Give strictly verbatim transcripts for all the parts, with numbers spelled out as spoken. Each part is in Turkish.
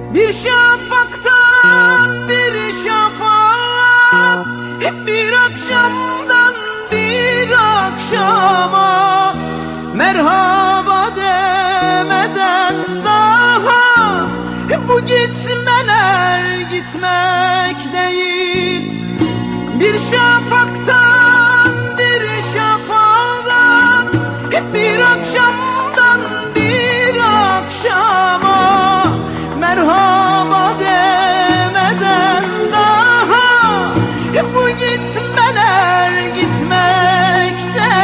Bir şafaktan bir şafağa, bir akşamdan bir akşama, merhaba demeden daha bu gitmeler gitmek değil. Bir şafaktan bir şafağa, bir akşamdan bir akşama, merhaba demeden daha bu gitmeler gitmek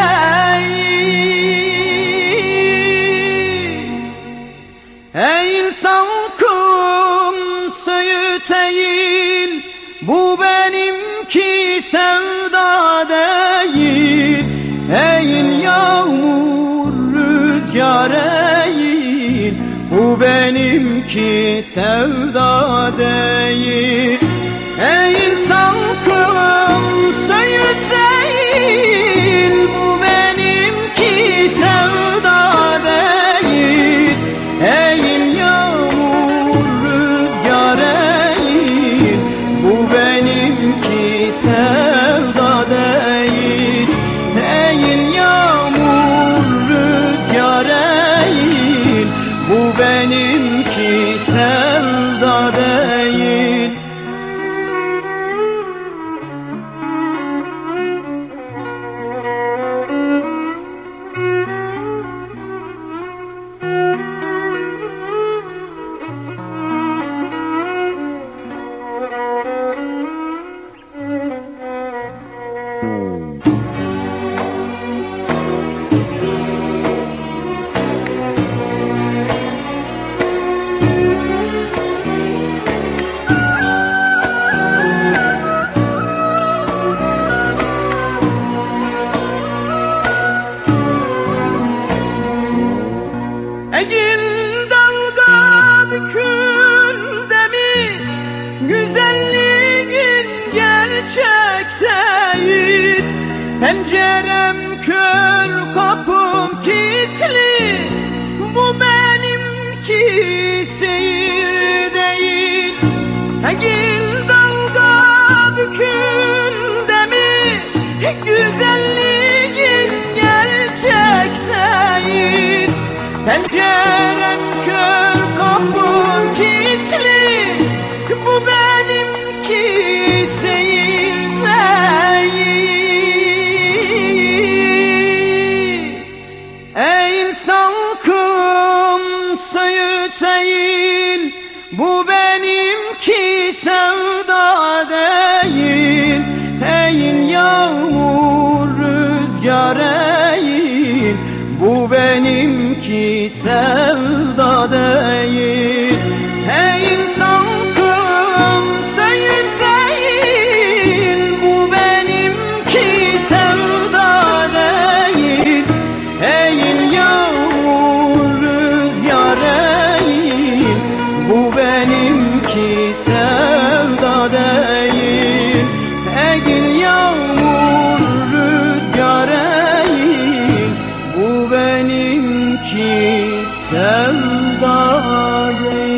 değil. Ey insan kum suyu değil, bu benimki sevda değil. Ey yağmur rüzgar değil, bu benimki sevda değil. Ey insan kum suyu değil, bu benimki sevda değil. Ey yağmur rüzgar değil, bu benimki sevda değil. Ey yağmur rüzgar değil, bu benimki sevda değil. Egin dalga bükül demir, güzelliğin gerçek değil. Pencerem kör, kapım kilitli, bu benimki seyir değil. Egin dalga bükül demir, güzelliğin gerçek değil. Pencerem kör, kapım kilitli, bu benimki seyir değil. Ey insan kum suyu değil, bu benimki sevda değil. Ey yağmur rüzgar değil, bu benimki sevda değil. Ey insan kum suyu değil, bu benimki sevda değil. Ey yağmur rüzgar değil, bu benimki sevda değil. Ey yağmur rüzgar değil, bu benimki sevda değil.